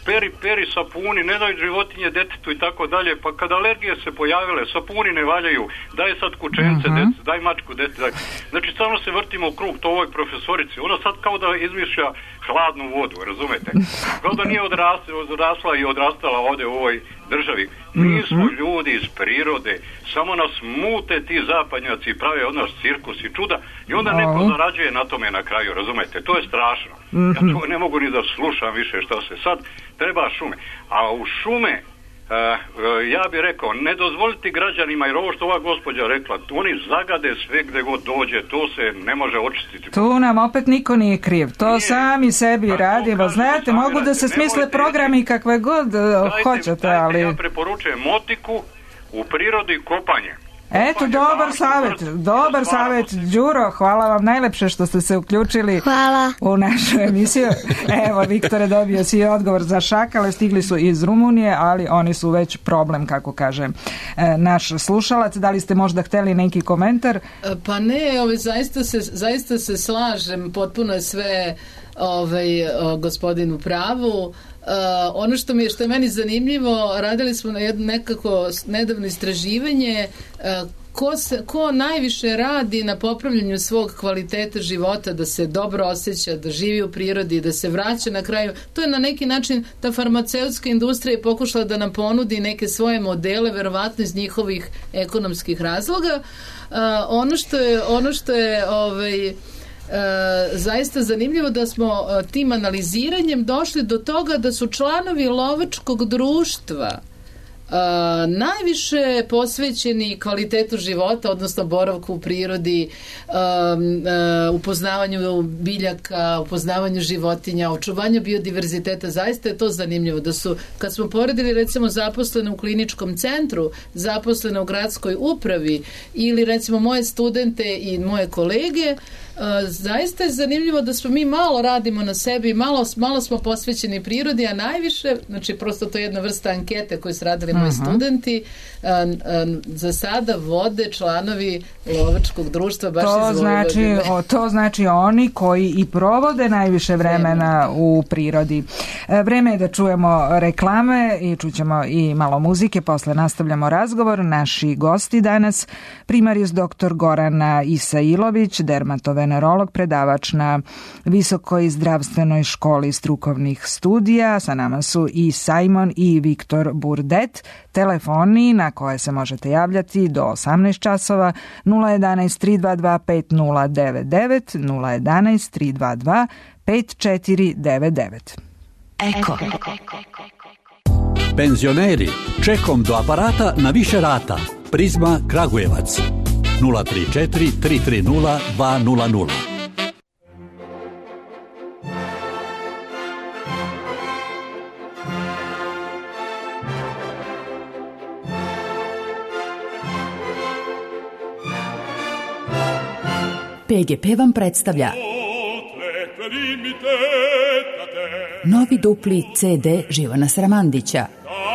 K: peri, peri sapuni, ne daju životinje detetu i tako dalje, pa kad alergije se pojavile, sapuni ne valjaju, daj sad kućence uh-huh. detetu, daj mačku detetu, daj. Znači, stalno se vrtimo u krug, to ovoj profesorici, ona sad kao da izmišlja hladnu vodu, razumete? Kao da nije odrasla, odrasla i odrastala ovde u ovoj državi. Mi smo ljudi iz prirode, samo nas mute ti zapadnjaci i prave od nas cirkus i čuda i onda neko zarađuje na tome na kraju, razumete? To je strašno. Ja to ne mogu ni da slušam više što se sad treba šume. A u šume Uh, uh, ja bih rekao, ne dozvoliti građanima, jer ovo što ova gospođa rekla, oni zagade sve gde god dođe, to se ne može očistiti.
D: Tu nam opet niko nije kriv, to nije. Sami sebi da, radimo, znate, mogu da se smisle programi kakve god dajte, hoćete, dajte, ali...
K: Ja preporučujem motiku, u prirodi kopanje.
D: Eto, dobar savjet, dobar savjet, Đuro, hvala vam najlepše što ste se uključili
E: hvala.
D: U našu emisiju. Evo, Viktore, dobio si odgovor za šakale, stigli su iz Rumunije, ali oni su već problem, kako kaže naš slušalac. Da li ste možda hteli neki komentar?
G: Pa ne, ovaj, zaista, se, zaista se slažem, potpuno je sve ovaj, gospodin u pravu. Uh, ono što mi je, što je meni zanimljivo, radili smo na jedno nekako nedavno istraživanje uh, ko, se, ko najviše radi na popravljanju svog kvaliteta života, da se dobro osjeća, da živi u prirodi, da se vraća na kraju. To je na neki način ta farmaceutska industrija pokušala da nam ponudi neke svoje modele, verovatno iz njihovih ekonomskih razloga. Uh, ono što je, ono što je ovaj, E, zaista zanimljivo da smo e, tim analiziranjem došli do toga da su članovi lovačkog društva e, najviše posvećeni kvalitetu života, odnosno boravku u prirodi, e, e, upoznavanju biljaka, upoznavanju životinja, očuvanju biodiverziteta. Zaista je to zanimljivo da su, kad smo poredili recimo zaposlene u kliničkom centru, zaposlene u gradskoj upravi ili recimo moje studente i moje kolege, Uh, zaista je zanimljivo da smo mi malo radimo na sebi, malo, malo smo posvećeni prirodi, a najviše, znači prosto to je jedna vrsta ankete koju su radili moji uh-huh. studenti, uh, uh, za sada vode članovi lovačkog društva baš
D: to
G: iz
D: znači, o, to znači oni koji i provode najviše vremena u prirodi. E, vreme je da čujemo reklame i čućemo i malo muzike, posle nastavljamo razgovor. Naši gosti danas, primarijus doktor Gorana Isailović, dermatovenerolog, predavač na Visokoj zdravstvenoj školi strukovnih studija. Sa nama su i Simon i Viktor Burdet. Telefoni na koje se možete javljati do osamnaest časova nula jedanaest tri dva dva pet nula devet devet, nula jedanaest tri dva dva pet četiri devet devet.
C: Eko.
L: Penzioneri, čekom do aparata na više rata. Prizma Kragujevac. nula tri četiri tri tri nula dva nula nula.
C: P G P vam predstavlja novi dupli C D Živana Sramandića.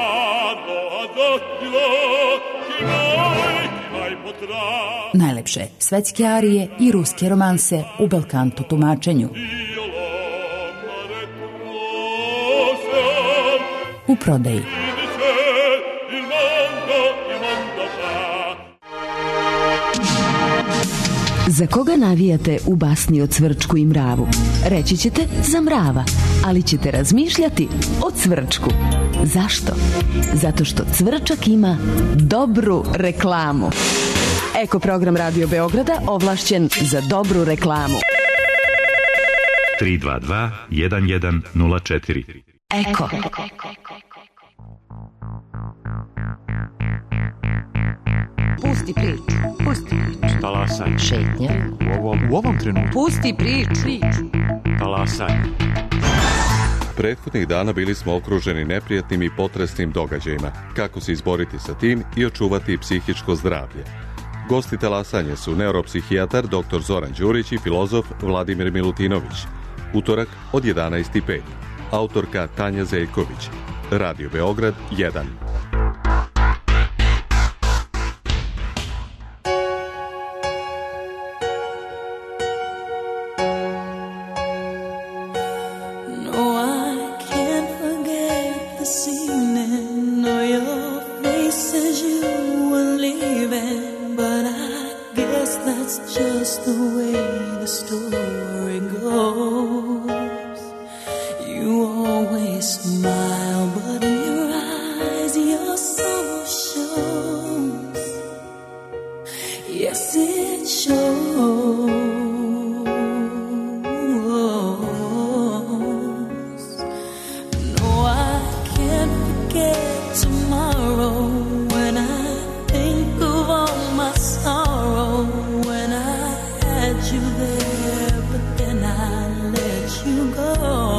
C: Najlepše svetske arije i ruske romanse u belkanto tumačenju. U prodaji. Za koga navijate u basni o Cvrčku i mravu? Reći ćete za mrava, ali ćete razmišljati o Cvrčku. Zašto? Zato što Cvrčak ima dobru reklamu. Eko program Radio Beograda ovlašćen za dobru reklamu.
M: tri dva dva jedan jedan nula četiri.
C: Eko. Pusti priču. Pusti priču.
M: Talasaj.
C: Šetnja.
M: U ovom, u ovom trenutku.
C: Pusti priču.
M: Talasaj.
N: Prethodnih dana bili smo okruženi neprijatnim i potresnim događajima. Kako se izboriti sa tim i očuvati psihičko zdravlje? Gosti talasanje su neuropsihijatar doktor Zoran Đurić i filozof Vladimir Milutinović. Utorak od jedanaest i pet. Autorka Tanja Zeljković. Radio Beograd jedan.
O: No, I can't forget you go.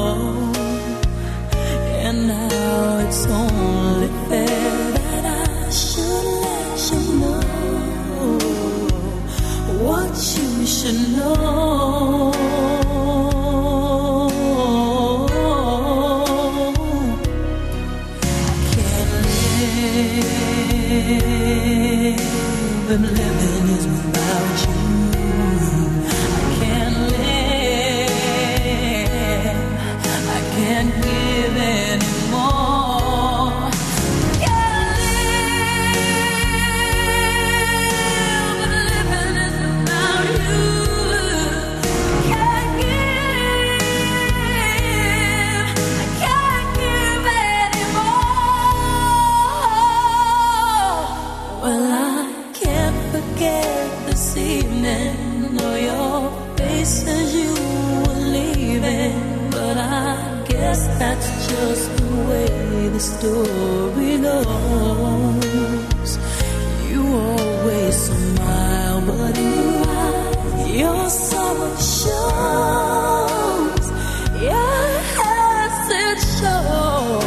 O: And now it's only fair that I should let you know what you should know. I can't live, and living is without you. I can't live, I can't give anymore. Can't live, but living is without you. Can't give, I can't give anymore. Well, I can't forget this evening, or your face as you were leaving. But I guess that's just the way the story goes. You always smile, but in your eyes, your sorrow shows. Yes, it shows.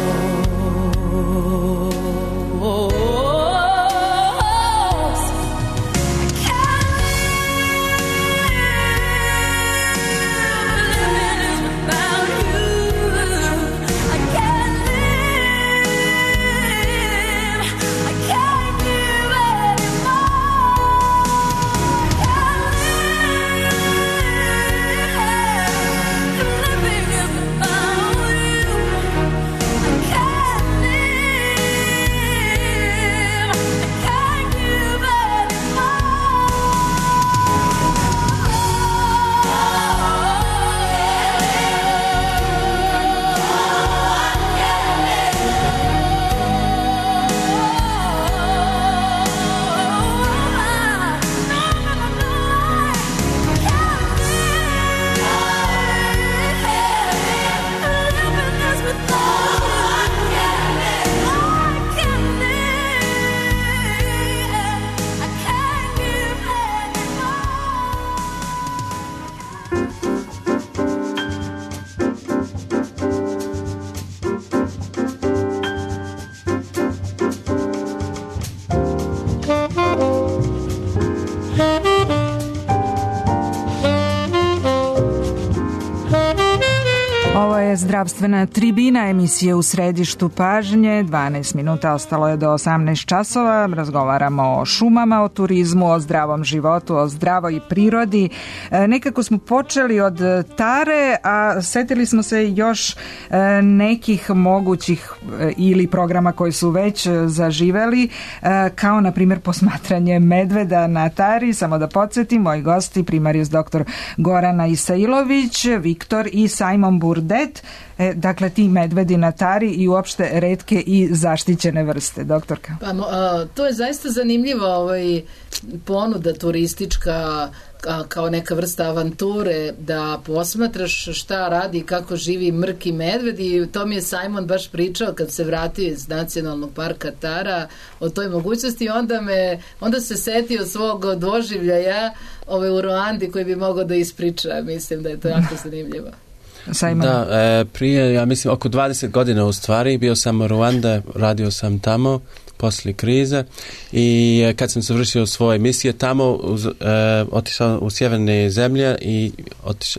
D: Zdravstvena tribina, emisije u središtu pažnje. dvanaest minuta ostalo je do osamnaest časova. Razgovaramo o šumama, o turizmu, o zdravom životu, o zdravoj prirodi. E, nekako smo počeli od tare, a setili smo se još e, nekih mogućih e, ili programa koji su već zaživeli, e, kao na primjer posmatranje medveda na tari. Samo da podsjetim, moji gosti, primarijus doktor Gorana Isailović, Viktor i Simon Burdett. E, dakle, ti medvedi na tari i uopšte retke i zaštićene vrste, doktorka.
G: Pa, a, to je zaista zanimljiva ovaj, ponuda turistička, a, kao neka vrsta avanture, da posmatraš šta radi i kako živi mrki medved, i to mi je Simon baš pričao kad se vratio iz nacionalnog parka Tara o toj mogućnosti. Onda, me, onda se setio svog doživljaja ove u Ruandi koji bi mogao da ispriča. Mislim da je to jako zanimljivo.
D: Simon.
F: Da, e, prije, ja mislim, oko dvadeset godina u stvari, bio sam u Ruanda, radio sam tamo poslije krize, i e, kad sam završio svoje misije tamo, uz, e, otišao u sjeverne zemlje i otiš, e,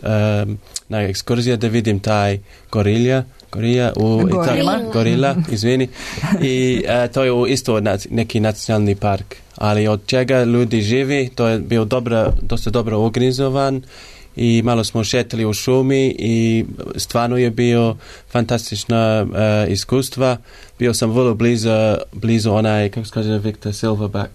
F: na ekskurzije da vidim taj gorilja, gorila, u
D: gorila,
F: Ita- gorila izvini, i e, to je isto neki nacionalni park, ali od čega ljudi živi, to je bio dobro, dosta dobro organizovan, i malo smo šetali u šumi i stvarno je bio fantastična uh, iskustva. Bio sam vrlo blizu, blizu onaj, kako se kaže, Victor Silverback.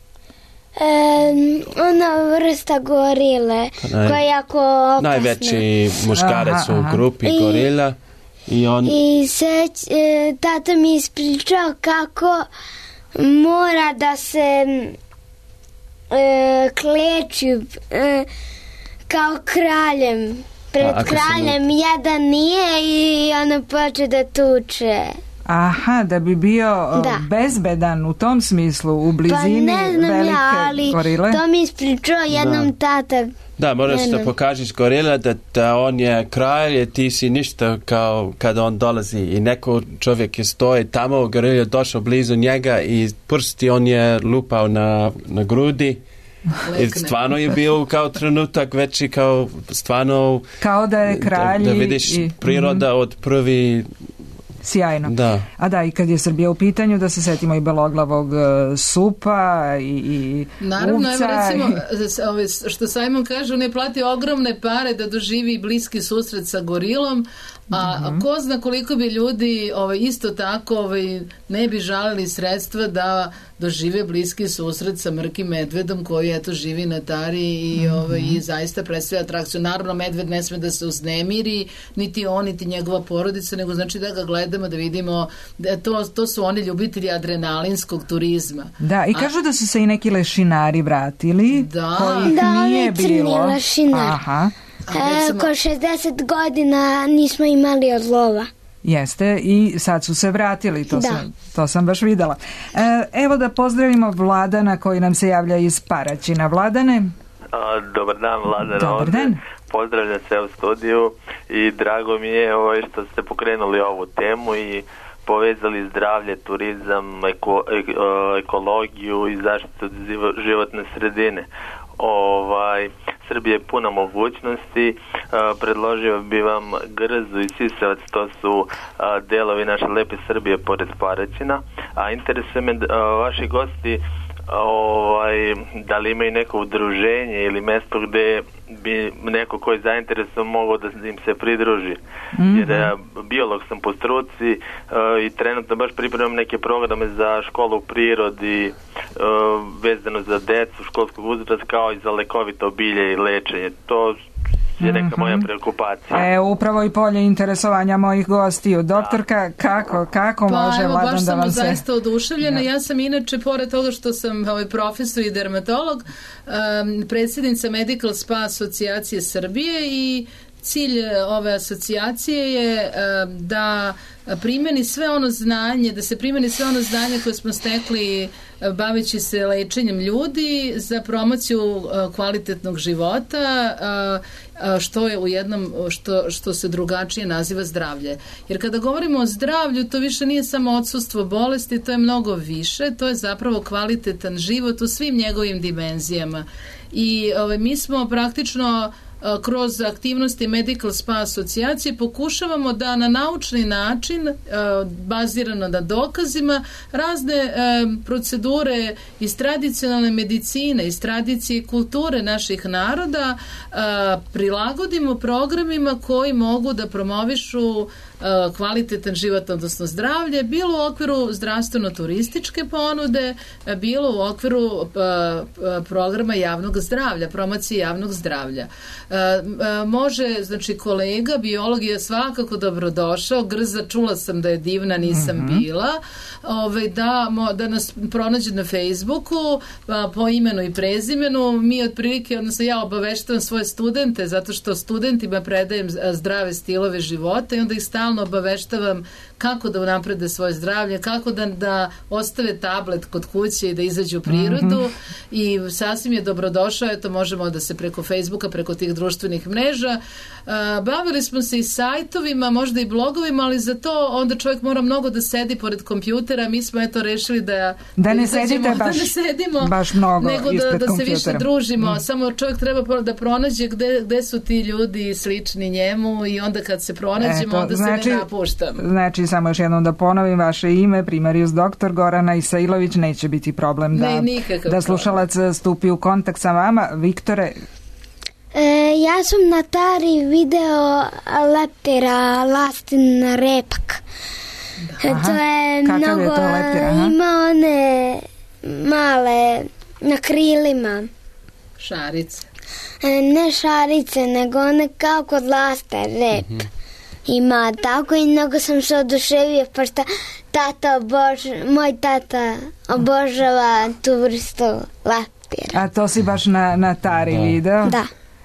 E: Um, ona vrsta gorile
F: Onaj,
E: koja je jako opasna.
F: Najveći muškarac
D: aha, aha.
F: u grupi
E: I,
F: gorila. I, on...
E: i seć, e, tata mi ispričao kako mora da se e, kleči e, kao kraljem. Pred
F: A,
E: kraljem jedan nije i ono poče da tuče.
D: Aha, da bi bio
E: Da.
D: bezbedan u tom smislu, u blizini
E: Pa ne znam
D: velike
E: ja, ali
D: gorile.
E: to mi ispričao jednom tata.
F: Da, moraš da
E: Jednom.
F: pokažeš gorila da, da on je kralj, jer ti si ništa kao kada on dolazi i neko čovjek je stoji tamo, goril je došao blizu njega i prsti on je lupao na, na grudi. I stvarno je bio kao trenutak veći kao stvarno
D: Kao da je kralj
F: da, da vidiš
D: i-
F: priroda od prvi.
D: Sjajno.
F: Da.
D: A da, i kad je Srbija u pitanju, da se setimo i beloglavog e, supa i, i
G: Naravno,
D: uvca.
G: evo recimo,
D: i-
G: s- ove, što Simon kaže, on je platio ogromne pare da doživi bliski susret sa gorilom, a
D: Mhm.
G: ko zna koliko bi ljudi ovaj, isto tako ovaj, ne bi žalili sredstva da dožive bliski susret sa mrkim medvedom koji eto živi na Tari i, ovaj, i zaista predstavlja atrakciju. Naravno, medved ne sme da se uznemiri, niti on, niti njegova porodica, nego znači da ga gledamo, da vidimo da to, to su oni ljubitelji adrenalinskog turizma.
D: Da, i
G: A-
D: kažu da su se i neki lešinari vratili,
G: Da.
D: kojih
E: Da,
D: nije
E: oni crni
D: bilo.
E: lešinari.
D: Aha,
E: E, ko šezdeset godina nismo imali od lova.
D: jeste, i sad su se vratili, to,
E: Da.
D: sam, to sam baš videla. E, evo da pozdravimo Vladana koji nam se javlja iz Paraćina. Vladane?
P: A, dobar dan, Vladan.
D: Dobar
P: ovdje.
D: dan.
P: Pozdravljam se u studiju i drago mi je ovaj, što ste pokrenuli ovu temu i povezali zdravlje, turizam, eko, ek, o, ekologiju i zaštitu zivo- životne sredine. Ovaj, Srbija je puna mogućnosti. A, predložio bi vam Grzu i Sisevac, to su a, delovi naše lepe Srbije pored Paraćina. A interesuje me a, vaši gosti, ovaj, da li imaju neko udruženje ili mesto gde bi neko ko je zainteresovan mogao da im se pridruži.
D: Mhm.
P: Jer ja, biolog sam po struci e, i trenutno baš pripremam neke programe za školu u prirodi e, vezano za decu školskog uzrasta kao i za lekovito bilje i lečenje. To je neka moja preokupacija.
D: E, upravo i polje interesovanja mojih gostiju. Doktorka, kako, kako
G: Pa
D: može
G: evo,
D: Vladan
G: baš
D: da
G: sam
D: vam se...
G: zaista oduševljena.
D: Da.
G: Ja sam inače, pored toga što sam ovaj, profesor i dermatolog, um, predsjednica Medical Spa asocijacije Srbije i cilj e, ove asocijacije je e, da primeni sve ono znanje, da se primeni sve ono znanje koje smo stekli e, baveći se lečenjem ljudi za promociju e, kvalitetnog života, e, e, što je u jednom, što, što se drugačije naziva zdravlje. Jer kada govorimo o zdravlju, to više nije samo odsustvo bolesti, to je mnogo više, to je zapravo kvalitetan život u svim njegovim dimenzijama. I ovaj, mi smo praktično kroz aktivnosti Medical Spa asocijacije pokušavamo da na naučni način, bazirano na dokazima, razne procedure iz tradicionalne medicine, iz tradicije i kulture naših naroda prilagodimo programima koji mogu da promovišu kvalitetan život, odnosno zdravlje, bilo u okviru zdravstveno-turističke ponude, bilo u okviru programa javnog zdravlja, promocije javnog zdravlja. Može, znači kolega, biolog je svakako dobrodošao, Grza, čula sam da je divna, nisam mm-hmm. bila, ovaj, da, da nas pronađe na Facebooku po imenu i prezimenu. Mi otprilike, odnosno ja obaveštavam svoje studente, zato što studentima predajem zdrave stilove života i onda ih stalno obaveštavam kako da unaprede svoje zdravlje, kako da, da ostave tablet kod kuće i da izađu u prirodu mm-hmm. i sasvim je dobrodošao, eto možemo da se preko Facebooka, preko tih društvenih mreža. Uh, bavili smo se i sajtovima, možda i blogovima, ali za to onda čovjek mora mnogo da sedi pored kompjutera. Mi smo eto rešili da
D: da ne
G: izađemo,
D: sedite baš,
G: da ne sedimo,
D: baš mnogo
G: nego da, da se više družimo. Mm. Samo čovjek treba da pronađe gde, gde su ti ljudi slični njemu i onda kad se pronađemo, eto, onda znači, se ne napuštamo.
D: Znači, samo još jednom da ponovim vaše ime, primarijus doktor Gorana Isailović, neće biti problem da,
G: ne,
D: da slušalac stupi u kontakt sa vama. Viktore?
E: E, ja sam na Tari video leptira lastin repak.
D: Aha,
E: to je
D: kakav
E: mnogo,
D: je to leptir? Aha.
E: Ima one male na krilima.
G: Šarice.
E: E, ne šarice, nego one kao kod laste rep. Mm-hmm. Ima tako i mnogo sam se oduševio, pošto tata obož, moj tata obožava tu vrstu leptira.
D: A to si baš na, na Tari
E: da.
D: video?
E: Da.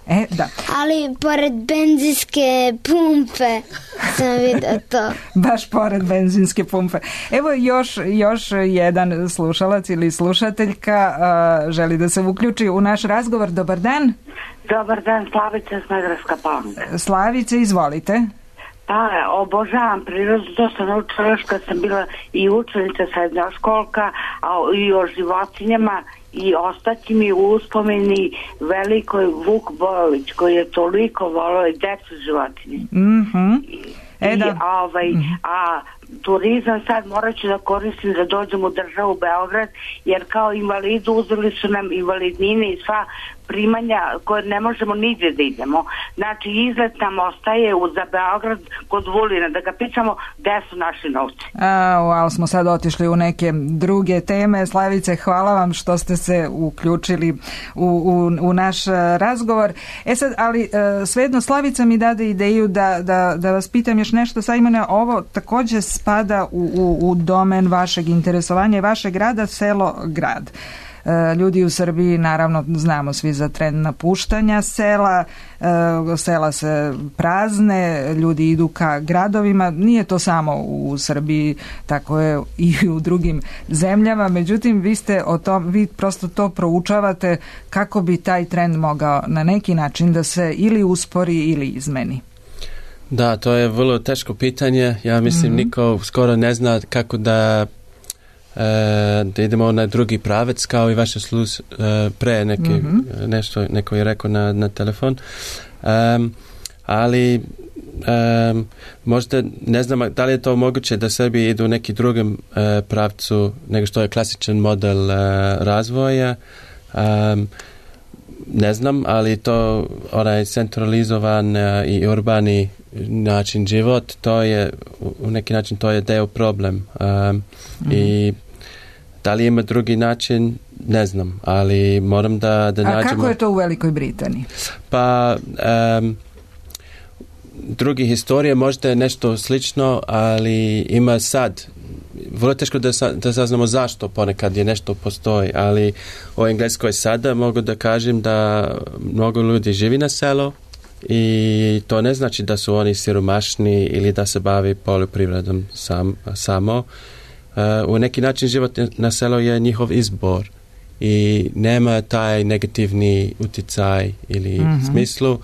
D: E, da.
E: Ali pored benzinske pumpe sam vidio to.
D: Baš pored benzinske pumpe. Evo još, još jedan slušalac ili slušateljka uh, želi da se uključi u naš razgovor. Dobar dan.
Q: Dobar dan, Slavica Smederevska Palanka.
D: Slavice, izvolite.
Q: Pa, obožavam prirodu, to sam naučila još kad sam bila i učenica srednjoškolka, a i o životinjama, i ostati mi u uspomeni velikoj Vuk Bojović, koji je toliko volao i decu životinje.
D: Mhm. E,
Q: I,
D: da.
Q: ovaj, a turizam sad morat ću da koristim da dođem u državu Beograd, jer kao invalidu uzeli su nam invalidnine i sva primanja koje ne možemo nigdje da idemo. Znači izlet nam ostaje u, za Beograd kod Vulina, da ga pitamo gde su naši novci.
D: A, ali smo sad otišli u neke druge teme. Slavice, hvala vam što ste se uključili u, u, u naš razgovor. E sad, ali svejedno Slavica mi dade ideju da, da, da vas pitam još nešto. Sajmone, ovo također spada u, u, u domen vašeg interesovanja i vašeg grada, selo, grad. Ljudi u Srbiji, naravno, znamo svi za trend napuštanja sela, sela se prazne, ljudi idu ka gradovima, nije to samo u Srbiji, tako je i u drugim zemljama, međutim vi ste o tom, vi prosto to proučavate kako bi taj trend mogao na neki način da se ili uspori ili izmeni.
F: Da, to je vrlo teško pitanje, ja mislim mm-hmm. niko skoro ne zna kako da da idemo na drugi pravac kao i vaša sluz pre neki, mm-hmm. nešto neko je rekao na, na telefon um, ali um, možda ne znam da li je to moguće da Srbi idu u neki drugom uh, pravcu nego što je klasičan model uh, razvoja, um, ne znam, ali to onaj centralizovan uh, i urbani način život, to je u neki način to je deo problem um, mm-hmm. i da li ima drugi način, ne znam, ali moram da, da
D: A
F: nađemo... A
D: kako je to u Velikoj Britaniji?
F: Pa, um, drugi historije možda je nešto slično, ali ima sad, vrlo teško da, sa, da saznamo zašto ponekad je nešto postoji, ali u Engleskoj sada mogu da kažem da mnogo ljudi živi na selu i to ne znači da su oni siromašni ili da se bavi poljoprivredom sam, samo. Uh, u neki način život na selu je njihov izbor i nema taj negativni uticaj ili mm-hmm. smislu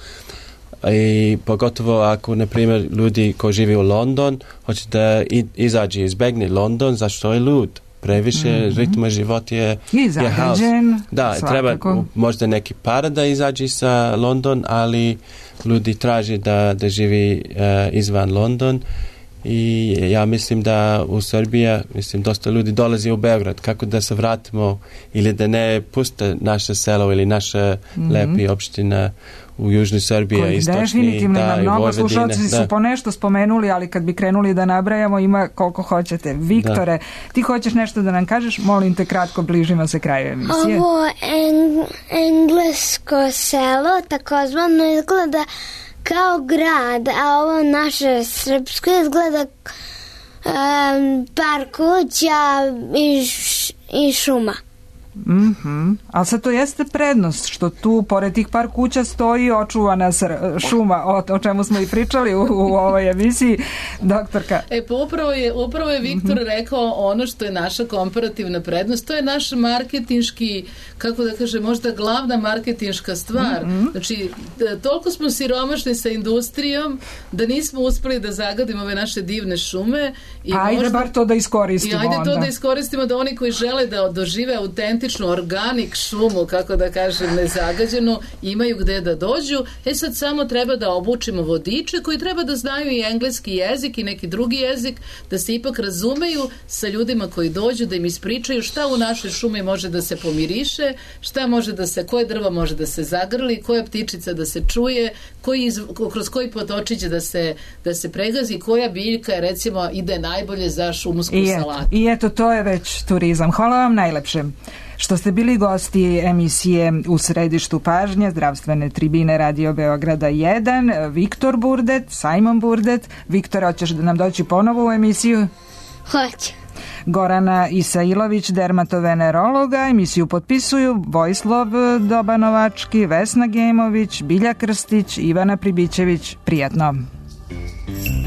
F: i pogotovo ako na primjer ljudi koji žive u London hoće da izađe i izbegne London zašto je lud, previše mm-hmm. ritma život je, je haos. Da, svakako. Treba možda neki para da izađe sa London, ali ljudi traže da, da živi uh, izvan London. I ja mislim da u Srbiji, mislim, dosta ljudi dolazi u Beograd, kako da se vratimo ili da ne puste naše selo ili naše mm-hmm. lepi opština u južnoj Srbiji, istočni,
D: definitivno
F: da,
D: ima mnogo. Slušalci su po nešto spomenuli, ali kad bi krenuli da nabrajamo ima koliko hoćete. Viktore, da. Ti hoćeš nešto da nam kažeš? Molim te kratko, bližimo se kraju emisije.
E: Ovo eng- englesko selo takozvano izgleda kao grad, a ovo naše srpsko izgleda um, par kuća i, š, i šuma.
D: Mm-hmm. Ali sad to jeste prednost što tu pored tih par kuća stoji očuvana sr- šuma o, o čemu smo i pričali u, u ovoj emisiji. Doktorka.
G: E pa upravo je, upravo je Viktor mm-hmm. rekao ono što je naša komparativna prednost, to je naš marketinški, kako da kaže, možda glavna marketinška stvar. Mm-hmm. Znači toliko smo siromašni sa industrijom da nismo uspeli da zagadimo ove naše divne šume i
D: pa ajde
G: možda,
D: bar to da iskoristimo.
G: i ajde
D: onda.
G: to da iskoristimo da oni koji žele da dožive autentičnu organik šumu, kako da kažem, nezagađenu, imaju gde da dođu. E sad samo treba da obučimo vodiče koji treba da znaju i engleski jezik i neki drugi jezik, da se ipak razumeju sa ljudima koji dođu, da im ispričaju šta u našoj šumi može da se pomiriše, šta može da se, koje drvo može da se zagrli, koja ptičica da se čuje, koji, kroz koji potočić da se, da se pregazi, koja biljka recimo ide najbolje za šumsku
D: I
G: salatu.
D: I eto, to je već turizam. Hvala vam najlepše što ste bili gosti emisije U središtu pažnje zdravstvene tribine Radio Beograda jedan, Viktor Burdet, Sajmon Burdet. Viktor, hoćeš da nam doći ponovo u emisiju?
E: Hoće.
D: Gorana Isailović, dermatovenerologa. Emisiju potpisuju Vojislav Dobanovački, Vesna Gemović, Bilja Krstić, Ivana Pribićević. Prijatno.